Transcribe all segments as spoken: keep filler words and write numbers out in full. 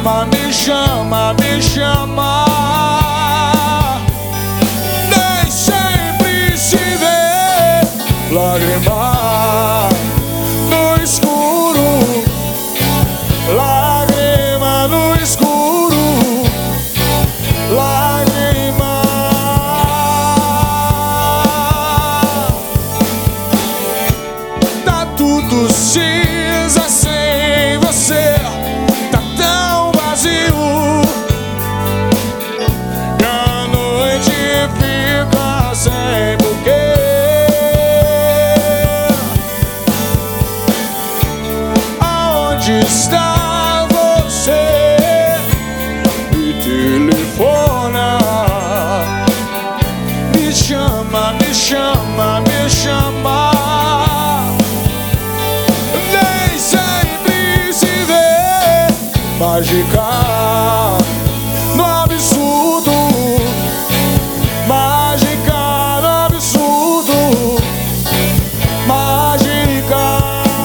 chama, me chama, me chama. Nem sempre se vê lágrima no escuro, lágrima no escuro, lágrima. Tá tudo cinza sem você, tá tão vazio, e a noite fica sem porquê. Aonde está você? Me telefona, me chama, me chama, me chama. Nem sempre se vê mágica no absurdo, mágica no absurdo, mágica.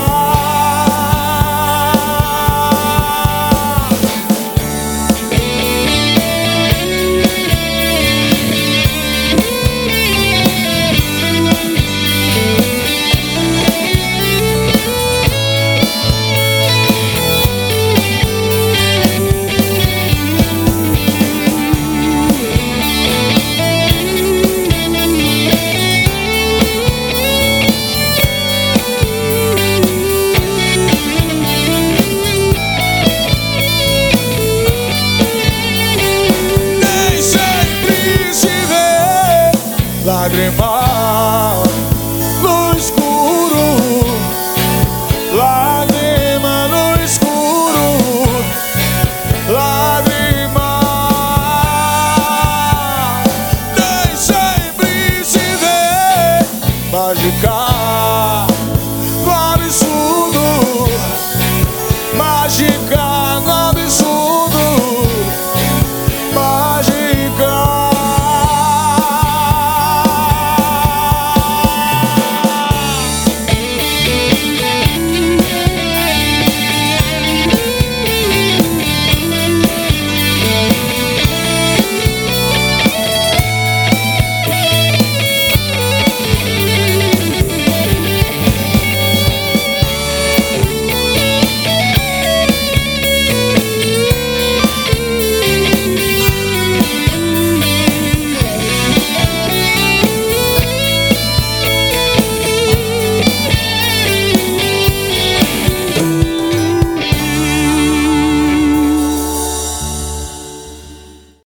Lágrima no escuro, lágrima no escuro, lágrima. Nem sempre se vê mágica no absurdo, mágica no